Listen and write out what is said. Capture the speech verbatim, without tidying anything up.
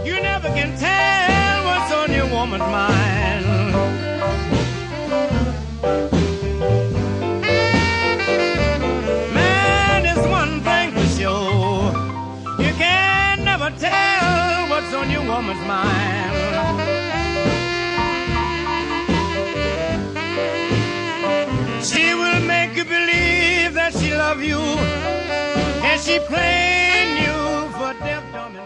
You never can tell what's on your woman's mind. Man, there's one thing for sure. You can never tell what's on your woman's mind. She will make you believe that she loves you, and she playing you for deaf, dumb, and